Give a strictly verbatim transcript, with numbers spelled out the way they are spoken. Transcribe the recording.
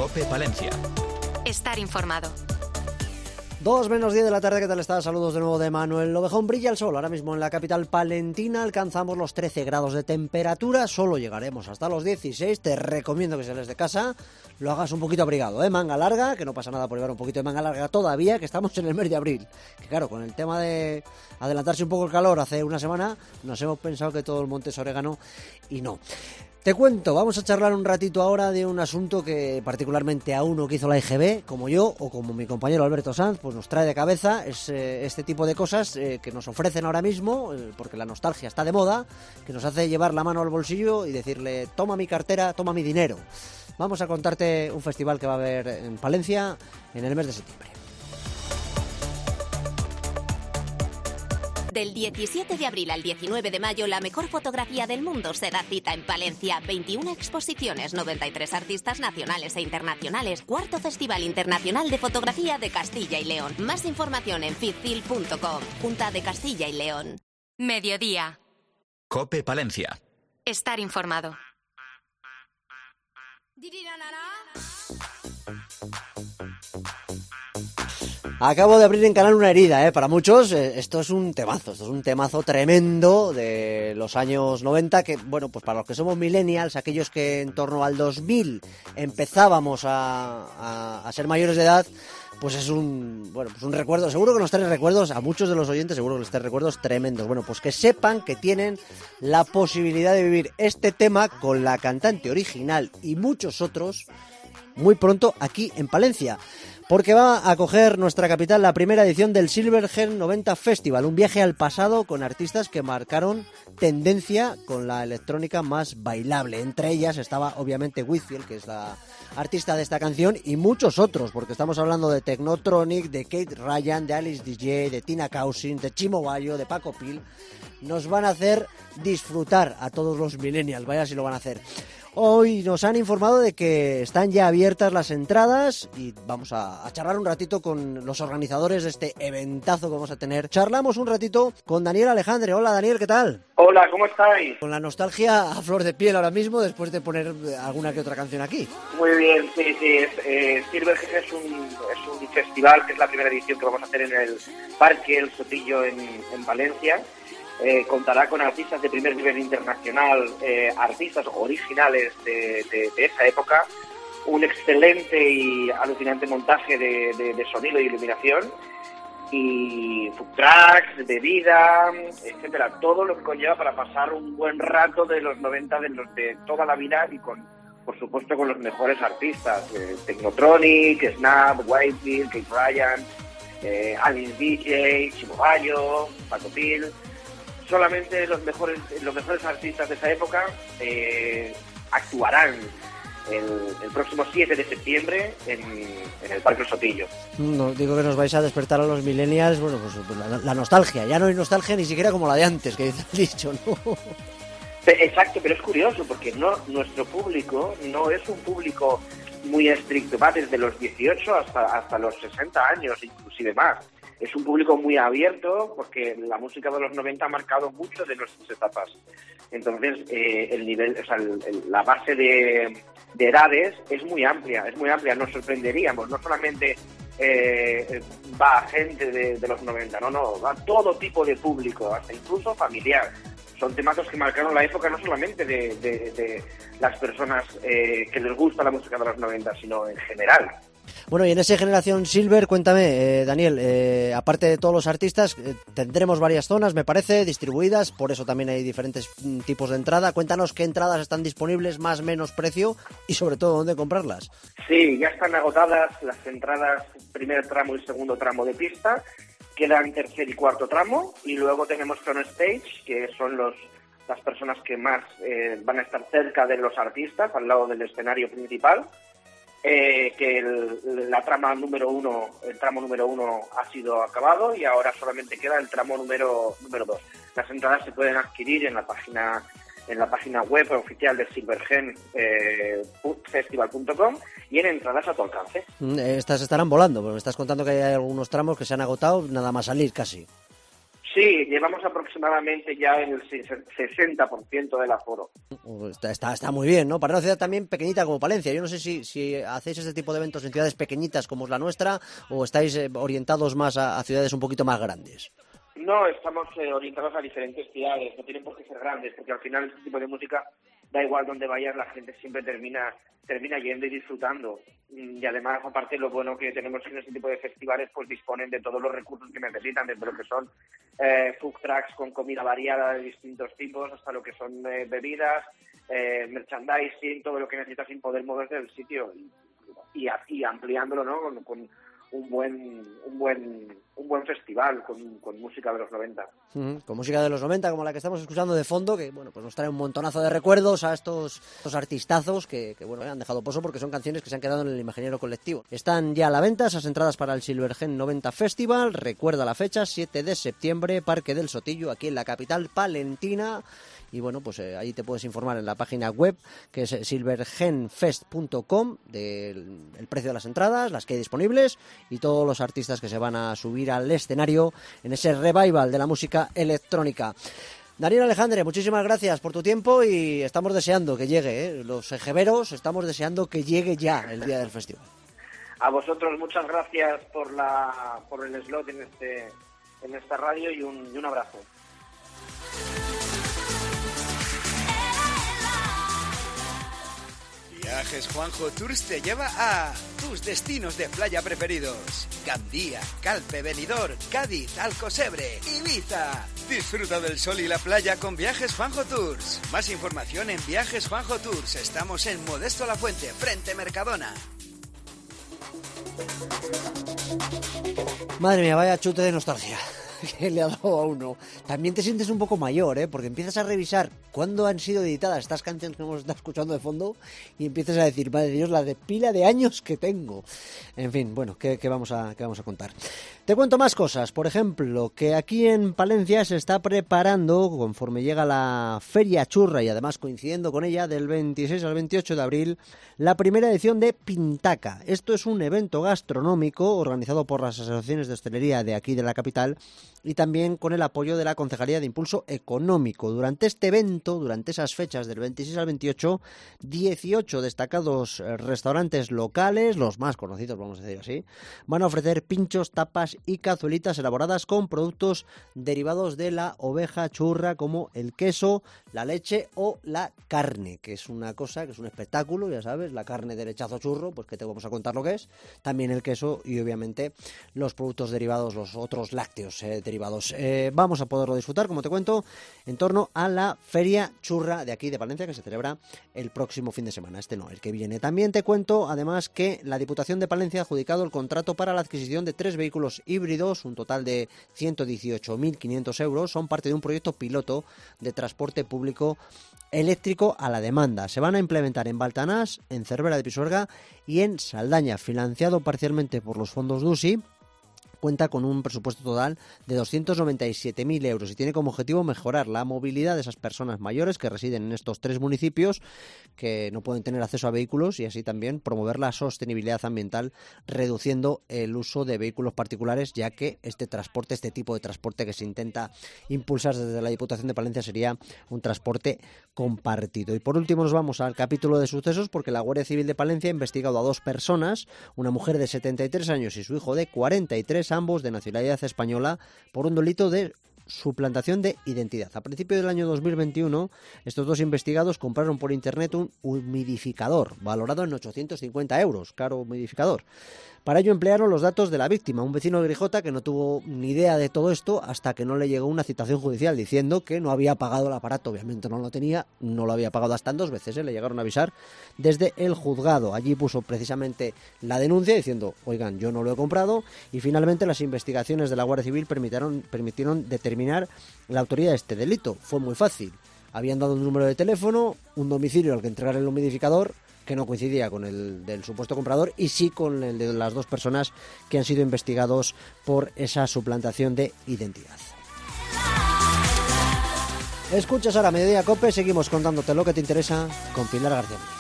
COPE Palencia. Estar informado. Dos menos diez de la tarde, ¿qué tal estás? Saludos de nuevo de Manuel Ovejón. Brilla el sol ahora mismo en la capital palentina, alcanzamos los trece grados de temperatura, solo llegaremos hasta los dieciséis. Te recomiendo que sales de casa, lo hagas un poquito abrigado, ¿eh? Manga larga, que no pasa nada por llevar un poquito de manga larga todavía, que estamos en el mes de abril. Que claro, con el tema de adelantarse un poco el calor hace una semana, nos hemos pensado que todo el monte es orégano y no. Te cuento, vamos a charlar un ratito ahora de un asunto que particularmente a uno que hizo la I G B, como yo o como mi compañero Alberto Sanz, pues nos trae de cabeza es, eh, este tipo de cosas eh, que nos ofrecen ahora mismo, eh, porque la nostalgia está de moda, que nos hace llevar la mano al bolsillo y decirle, toma mi cartera, toma mi dinero. Vamos a contarte un festival que va a haber en Palencia en el mes de septiembre. Del diecisiete de abril al diecinueve de mayo, la mejor fotografía del mundo se da cita en Palencia. veintiuna exposiciones, noventa y tres artistas nacionales e internacionales. Cuarto Festival Internacional de Fotografía de Castilla y León. Más información en fitcil punto com. Junta de Castilla y León. Mediodía. COPE Palencia. Estar informado. Acabo de abrir en canal una herida, ¿eh? Para muchos eh, esto es un temazo, esto es un temazo tremendo de los años noventa, que bueno, pues para los que somos millennials, aquellos que en torno al dos mil empezábamos a, a, a ser mayores de edad, pues es un, bueno, pues un recuerdo, seguro que nos trae recuerdos, a muchos de los oyentes seguro que les trae recuerdos tremendos. Bueno, pues que sepan que tienen la posibilidad de vivir este tema con la cantante original y muchos otros muy pronto aquí en Palencia. Porque va a acoger nuestra capital la primera edición del Silvergen noventa Festival, un viaje al pasado con artistas que marcaron tendencia con la electrónica más bailable. Entre ellas estaba obviamente Whitfield, que es la artista de esta canción, y muchos otros, porque estamos hablando de Technotronic, de Kate Ryan, de Alice D J, de Tina Cousin, de Chimo Bayo, de Paco Pil. Nos van a hacer disfrutar a todos los millennials, vaya si lo van a hacer. Hoy nos han informado de que están ya abiertas las entradas y vamos a, a charlar un ratito con los organizadores de este eventazo que vamos a tener. Charlamos un ratito con Daniel Alejandre. Hola Daniel, ¿qué tal? Hola, ¿cómo estáis? Con la nostalgia a flor de piel ahora mismo después de poner alguna que otra canción aquí. Muy bien, sí, sí. Eh, Silvergen es un, es un festival que es la primera edición que vamos a hacer en el Parque El Sotillo en, en Valencia. Eh, contará con artistas de primer nivel internacional, eh, artistas originales de, de, de esa época, un excelente y alucinante montaje de, de, de sonido y iluminación, y food tracks, bebida, etcétera, todo lo que conlleva para pasar un buen rato de los noventa, de los de toda la vida, y con, por supuesto, con los mejores artistas, eh, Technotronic, Snap, Whitefield, Kate Ryan, eh, Alice D J, Chimo Bayo, Paco Pil. Solamente los mejores los mejores artistas de esa época eh, actuarán el, el próximo siete de septiembre en, en el Parque El Sotillo. No, digo que nos vais a despertar a los millennials, bueno, pues la, la nostalgia. Ya no hay nostalgia ni siquiera como la de antes, que dice el dicho, ¿no? Exacto, pero es curioso porque no nuestro público no es un público muy estricto, va desde los dieciocho hasta, hasta los sesenta años, inclusive más. Es un público muy abierto porque la música de los noventa ha marcado mucho de nuestras etapas. Entonces, eh, el nivel, o sea, el, el, la base de, de edades es muy amplia, es muy amplia. Nos sorprenderíamos, no solamente eh, va gente de, de los noventa, no, no, va todo tipo de público, hasta incluso familiar. Son temazos que marcaron la época no solamente de, de, de las personas eh, que les gusta la música de los noventa, sino en general. Bueno, y en esa generación Silver, cuéntame, eh, Daniel, eh, aparte de todos los artistas, eh, tendremos varias zonas, me parece, distribuidas, por eso también hay diferentes mm, tipos de entrada. Cuéntanos qué entradas están disponibles, más o menos precio, y sobre todo, ¿dónde comprarlas? Sí, ya están agotadas las entradas, primer tramo y segundo tramo de pista, quedan tercer y cuarto tramo, y luego tenemos on stage, que son los las personas que más eh, van a estar cerca de los artistas, al lado del escenario principal. Eh, que el, la trama número uno, el tramo número uno ha sido acabado y ahora solamente queda el tramo número número dos. Las entradas se pueden adquirir en la página en la página web oficial de silvergen festival punto com y en entradas a tu alcance. Estas estarán volando, porque me estás contando que hay algunos tramos que se han agotado nada más salir casi. Sí, llevamos aproximadamente ya en el sesenta por ciento del aforo. Está, está, está muy bien, ¿no? Para una ciudad también pequeñita como Palencia. Yo no sé si, si hacéis este tipo de eventos en ciudades pequeñitas como es la nuestra o estáis eh, orientados más a, a ciudades un poquito más grandes. No, estamos eh, orientados a diferentes ciudades, no tienen por qué ser grandes, porque al final este tipo de música, da igual donde vayas, la gente siempre termina termina yendo y disfrutando. Y además, aparte, lo bueno que tenemos en este tipo de festivales, pues disponen de todos los recursos que necesitan, desde lo que son eh, food trucks con comida variada de distintos tipos, hasta lo que son eh, bebidas, eh, merchandising, todo lo que necesitas sin poder moverte del sitio y, y, y ampliándolo, ¿no? Con, con un buen un buen un buen festival con, con música de los noventa. Uh-huh. Con música de los noventa, como la que estamos escuchando de fondo, que bueno, pues nos trae un montonazo de recuerdos a estos, estos artistazos que, que bueno, han dejado pozo porque son canciones que se han quedado en el imaginario colectivo. Están ya a la venta esas entradas para el Silvergen noventa Festival. Recuerda la fecha, siete de septiembre, Parque del Sotillo, aquí en la capital palentina. Y bueno, pues eh, ahí te puedes informar en la página web, que es silvergenfest punto com, del el precio de las entradas, las que hay disponibles y todos los artistas que se van a subir al escenario en ese revival de la música electrónica. Daniel Alejandre, muchísimas gracias por tu tiempo y estamos deseando que llegue, ¿eh? Los ejeveros estamos deseando que llegue ya el día del festival. A vosotros muchas gracias por la por el slot en este en esta radio y un, y un abrazo. Viajes Juanjo Tours te lleva a tus destinos de playa preferidos: Gandía, Calpe, Benidorm, Cádiz, Alcosebre, Ibiza. Disfruta del sol y la playa con Viajes Juanjo Tours. Más información en Viajes Juanjo Tours. Estamos en Modesto La Fuente, frente Mercadona. Madre mía, vaya chute de nostalgia que le ha dado a uno. También te sientes un poco mayor, ¿eh? Porque empiezas a revisar cuándo han sido editadas estas canciones que hemos estado escuchando de fondo y empiezas a decir, madre de Dios, la de pila de años que tengo. En fin, bueno, ¿qué, qué vamos a, qué vamos a contar? Te cuento más cosas. Por ejemplo, que aquí en Palencia se está preparando, conforme llega la Feria Churra y además coincidiendo con ella, del veintiséis al veintiocho de abril, la primera edición de Pintaca. Esto es un evento gastronómico organizado por las asociaciones de hostelería de aquí de la capital y también con el apoyo de la Concejalía de Impulso Económico. Durante este evento, durante esas fechas del veintiséis al veintiocho, dieciocho destacados restaurantes locales, los más conocidos, vamos a decir así, van a ofrecer pinchos, tapas y cazuelitas elaboradas con productos derivados de la oveja churra, como el queso, la leche o la carne, que es una cosa, que es un espectáculo, ya sabes, la carne de lechazo churro, pues que te vamos a contar lo que es, también el queso y obviamente los productos derivados, los otros lácteos eh, derivados. Eh, vamos a poderlo disfrutar, como te cuento, en torno a la Feria Churra de aquí de Palencia, que se celebra el próximo fin de semana, este no, el que viene. También te cuento, además, que la Diputación de Palencia ha adjudicado el contrato para la adquisición de tres vehículos híbridos, un total de ciento dieciocho mil quinientos euros, son parte de un proyecto piloto de transporte público eléctrico a la demanda. Se van a implementar en Baltanás, en Cervera de Pisuerga y en Saldaña, financiado parcialmente por los fondos D U S I. Cuenta con un presupuesto total de doscientos noventa y siete mil euros y tiene como objetivo mejorar la movilidad de esas personas mayores que residen en estos tres municipios que no pueden tener acceso a vehículos y así también promover la sostenibilidad ambiental reduciendo el uso de vehículos particulares, ya que este transporte, este tipo de transporte que se intenta impulsar desde la Diputación de Palencia sería un transporte compartido. Y por último nos vamos al capítulo de sucesos, porque la Guardia Civil de Palencia ha investigado a dos personas, una mujer de setenta y tres años y su hijo de cuarenta y tres, ambos de nacionalidad española, por un delito de suplantación de identidad. A principios del año dos mil veintiuno, estos dos investigados compraron por internet un humidificador valorado en ochocientos cincuenta euros, caro humidificador. Para ello emplearon los datos de la víctima, un vecino de Grijota que no tuvo ni idea de todo esto hasta que no le llegó una citación judicial diciendo que no había pagado el aparato. Obviamente no lo tenía, no lo había pagado hasta en dos veces, ¿eh? Le llegaron a avisar desde el juzgado. Allí puso precisamente la denuncia diciendo, oigan, yo no lo he comprado, y finalmente las investigaciones de la Guardia Civil permitieron, permitieron determinar la autoría de este delito. Fue muy fácil. Habían dado un número de teléfono, un domicilio al que entregar el humidificador, que no coincidía con el del supuesto comprador y sí con el de las dos personas que han sido investigados por esa suplantación de identidad. Escuchas ahora Mediodía Cope, seguimos contándote lo que te interesa con Pilar García.